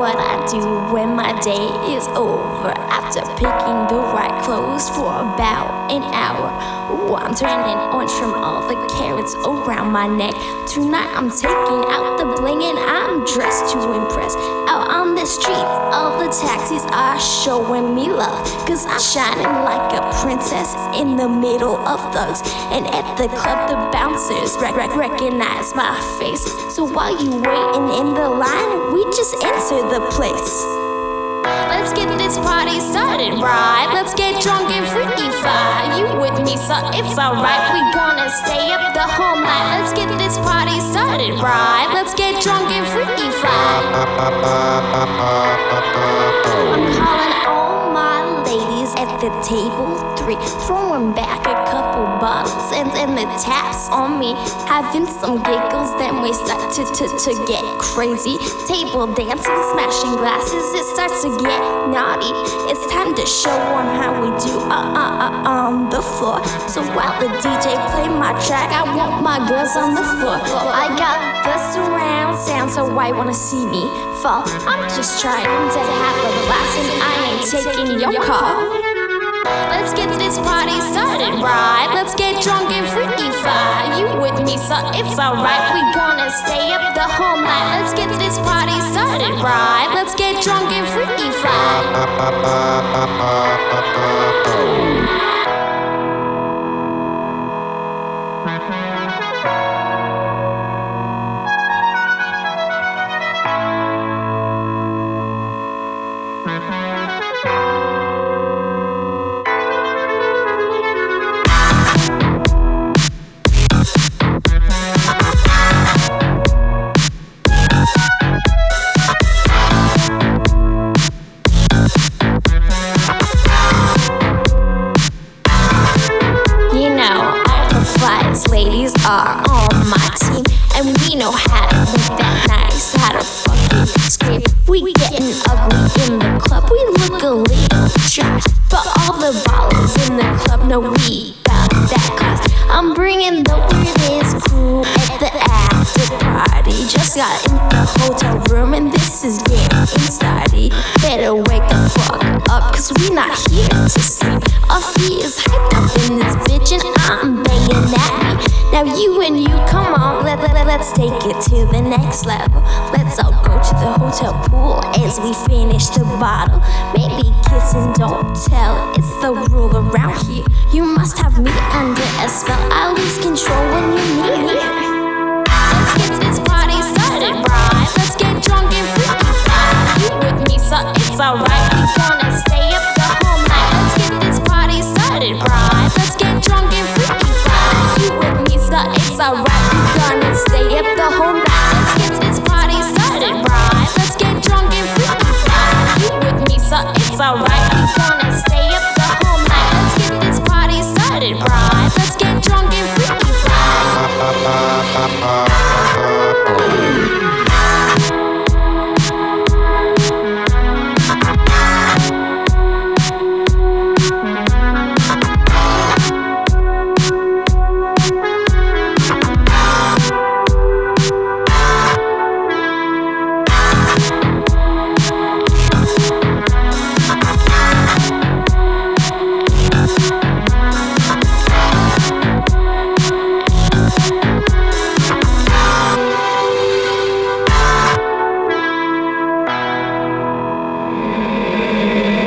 what I do when my day is over. After picking the right clothes for about an hour. Ooh, I'm turning orange from all the carrots around my neck. Tonight I'm taking out the bling and I'm dressed to impress. Out on the streets, all the taxis are showing me love, 'cause I'm shining like a princess in the middle of thugs. And at the club the bouncers recognize my face. So while you waiting in the line, we just enter the place. Let's get this party started, right? Let's get drunk and freaky fly. You with me, so it's alright. We gonna stay up the whole night. Let's get this party started, right? Let's get drunk and freaky fly. I'm calling all my ladies at the table 3, throwing back a couple bottles and the taps on me, having some giggles. Then we start to get crazy, table dancing, smashing glasses. It starts to get naughty. It's time to show them how we do on the floor. So while the DJ play my track, I want my girls on the floor. I got the surround sound, so why wanna see me fall? I'm just trying to have a blast and I ain't taking your call. Let's get this party started, right? Let's get drunk and freaky fly. You with me, so it's alright. We gonna stay up the whole night. Let's get this party started, right? Let's get drunk and freaky fly. Ladies are on my team, and we know how to make that nice, how to fucking scream. We getting ugly in the club, we look a little trash, but all the ballers in the club know we got that class. I'm bringing the weirdest crew at the after party. Just got in the hotel room and this is getting started. Better wake the fuck up, 'cause we not here to sleep. All he is hyped up in this bitch and I'm banging at me. Now you and you, come on, let's take it to the next level. Let's all go to the hotel pool as we finish the bottle. Maybe kiss and don't tell, it's the rule around here. You must have me under a spell, I lose control when you need me. Let's get this party started, right? Let's get drunk and freaky fly. You with me, so it's alright.